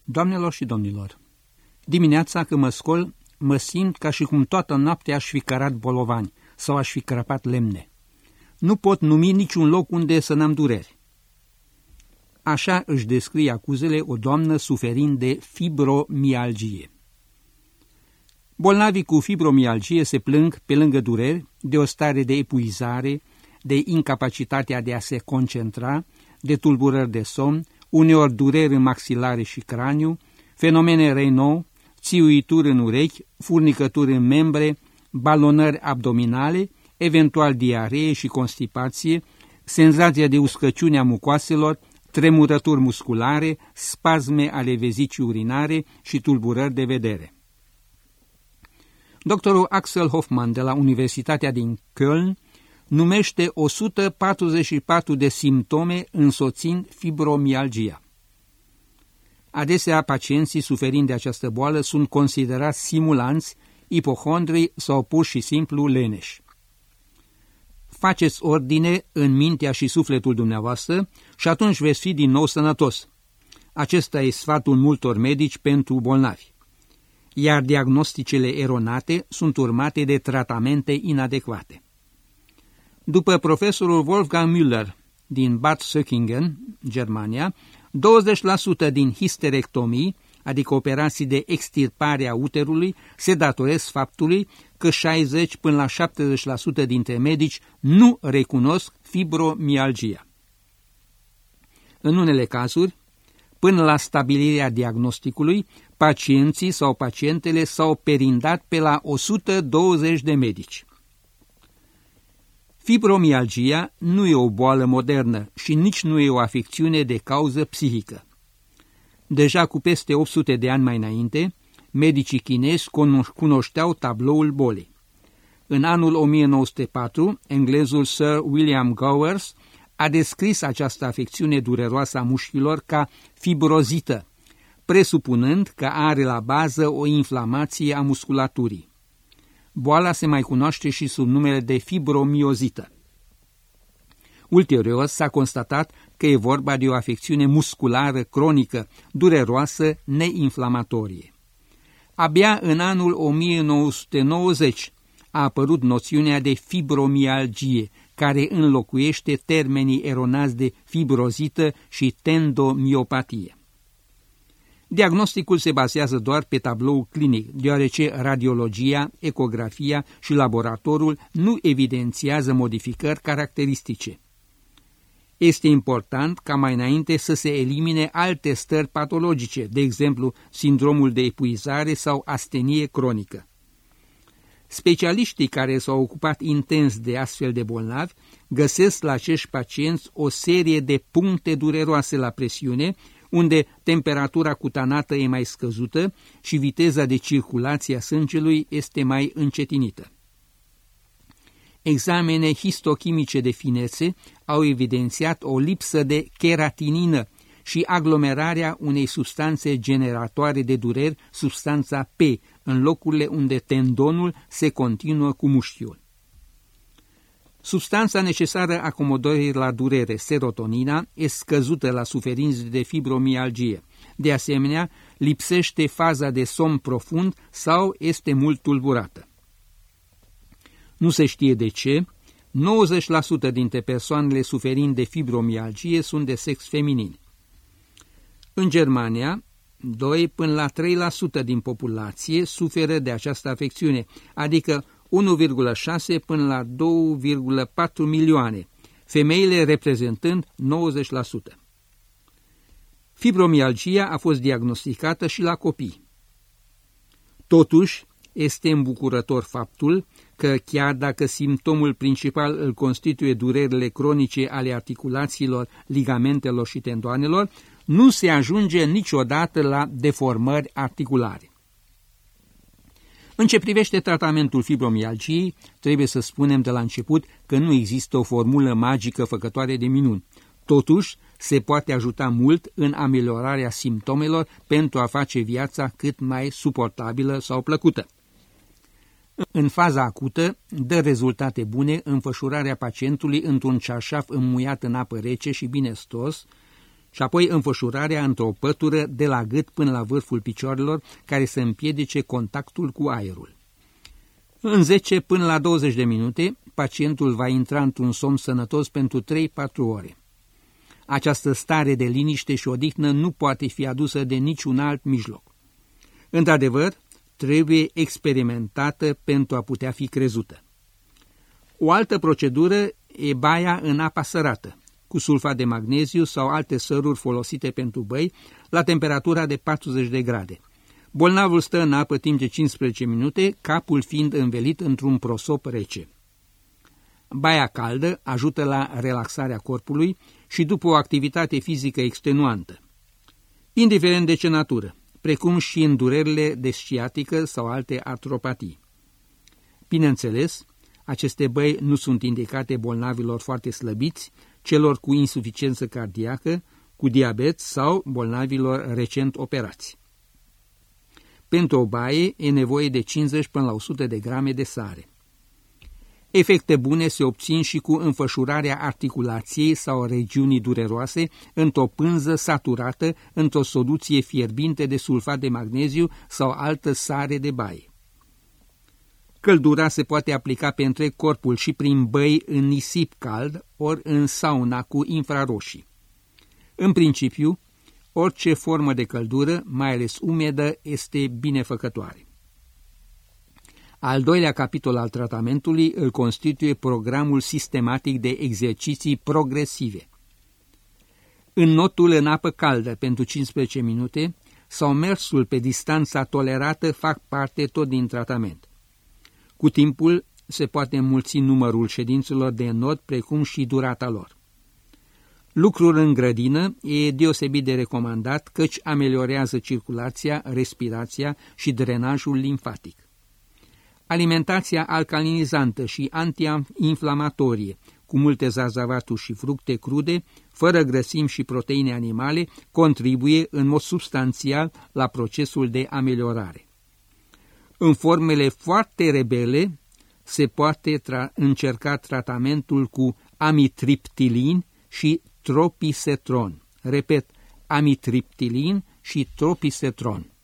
Doamnelor și domnilor, dimineața când mă scol, mă simt ca și cum toată noaptea aș fi cărat bolovani sau aș fi crăpat lemne. Nu pot numi niciun loc unde să n-am dureri. Așa își descrie acuzele o doamnă suferind de fibromialgie. Bolnavii cu fibromialgie se plâng, pe lângă dureri, de o stare de epuizare, de incapacitatea de a se concentra, de tulburări de somn, uneori dureri în maxilare și craniu, fenomene Raynaud, țiuituri în urechi, furnicături în membre, balonări abdominale, eventual diaree și constipație, senzația de uscăciune a mucoaselor, tremurături musculare, spasme ale vezicii urinare și tulburări de vedere. Doctorul Axel Hoffmann de la Universitatea din Köln numește 144 de simptome însoțind fibromialgia. Adesea, pacienții suferind de această boală sunt considerați simulanți, ipohondri sau pur și simplu leneși. Faceți ordine în mintea și sufletul dumneavoastră și atunci veți fi din nou sănătos. Acesta e sfatul multor medici pentru bolnavi. Iar diagnosticele eronate sunt urmate de tratamente inadecvate. După profesorul Wolfgang Müller din Bad Söckingen, Germania, 20% din histerectomii, adică operații de extirpare a uterului, se datoresc faptului că 60 până la 70% dintre medici nu recunosc fibromialgia. În unele cazuri, până la stabilirea diagnosticului, pacienții sau pacientele s-au perindat pe la 120 de medici. Fibromialgia nu e o boală modernă și nici nu e o afecțiune de cauză psihică. Deja cu peste 800 de ani mai înainte, medicii chinezi cunoșteau tabloul bolii. În anul 1904, englezul Sir William Gowers a descris această afecțiune dureroasă a mușchilor ca fibrozită, presupunând că are la bază o inflamație a musculaturii. Boala se mai cunoaște și sub numele de fibromiozită. Ulterior s-a constatat că e vorba de o afecțiune musculară cronică, dureroasă, neinflamatorie. Abia în anul 1990 a apărut noțiunea de fibromialgie, care înlocuiește termenii eronați de fibrozită și tendomiopatie. Diagnosticul se bazează doar pe tabloul clinic, deoarece radiologia, ecografia și laboratorul nu evidențiază modificări caracteristice. Este important ca mai înainte să se elimine alte stări patologice, de exemplu sindromul de epuizare sau astenie cronică. Specialiștii care s-au ocupat intens de astfel de bolnavi găsesc la acești pacienți o serie de puncte dureroase la presiune, unde temperatura cutanată e mai scăzută și viteza de circulație a sângelui este mai încetinită. Examene histochimice de finețe au evidențiat o lipsă de keratinină și aglomerarea unei substanțe generatoare de dureri, substanța P, în locurile unde tendonul se continuă cu mușchiul. Substanța necesară acomodării la durere, serotonina, e scăzută la suferinți de fibromialgie. De asemenea, lipsește faza de somn profund sau este mult tulburată. Nu se știe de ce, 90% dintre persoanele suferind de fibromialgie sunt de sex feminin. În Germania, 2 până la 3% din populație suferă de această afecțiune, adică 1,6 până la 2,4 milioane, femeile reprezentând 90%. Fibromialgia a fost diagnosticată și la copii. Totuși, este îmbucurător faptul că chiar dacă simptomul principal îl constituie durerile cronice ale articulațiilor, ligamentelor și tendoanelor, nu se ajunge niciodată la deformări articulare. În ce privește tratamentul fibromialgiei, trebuie să spunem de la început că nu există o formulă magică făcătoare de minuni. Totuși, se poate ajuta mult în ameliorarea simptomelor pentru a face viața cât mai suportabilă sau plăcută. În faza acută, dă rezultate bune înfășurarea pacientului într-un cearșaf înmuiat în apă rece și bine stos și apoi înfășurarea într-o pătură de la gât până la vârful picioarelor, care să împiedice contactul cu aerul. În 10 până la 20 de minute, pacientul va intra într-un somn sănătos pentru 3-4 ore. Această stare de liniște și odihnă nu poate fi adusă de niciun alt mijloc. Într-adevăr, trebuie experimentată pentru a putea fi crezută. O altă procedură e baia în apa sărată, cu sulfat de magneziu sau alte săruri folosite pentru băi, la temperatura de 40 de grade. Bolnavul stă în apă timp de 15 minute, capul fiind învelit într-un prosop rece. Baia caldă ajută la relaxarea corpului și după o activitate fizică extenuantă, indiferent de ce natură, precum și în durerile de sciatică sau alte artropatii. Bineînțeles, aceste băi nu sunt indicate bolnavilor foarte slăbiți, celor cu insuficiență cardiacă, cu diabet sau bolnavilor recent operați. Pentru o baie e nevoie de 50 până la 100 de grame de sare. Efecte bune se obțin și cu înfășurarea articulației sau regiunii dureroase într-o pânză saturată într-o soluție fierbinte de sulfat de magneziu sau altă sare de baie. Căldura se poate aplica pe întreg corpul și prin băi în nisip cald ori în sauna cu infraroșii. În principiu, orice formă de căldură, mai ales umedă, este binefăcătoare. Al doilea capitol al tratamentului îl constituie programul sistematic de exerciții progresive. Înnotul în apă caldă pentru 15 minute sau mersul pe distanța tolerată fac parte tot din tratament. Cu timpul se poate înmulți numărul ședințelor de înnot, precum și durata lor. Lucrul în grădină e deosebit de recomandat, căci ameliorează circulația, respirația și drenajul limfatic. Alimentația alcalinizantă și antiinflamatorie, cu multe zarzavaturi și fructe crude, fără grăsimi și proteine animale, contribuie în mod substanțial la procesul de ameliorare. În formele foarte rebele se poate încerca tratamentul cu amitriptilin și tropisetron. Repet, amitriptilin și tropisetron.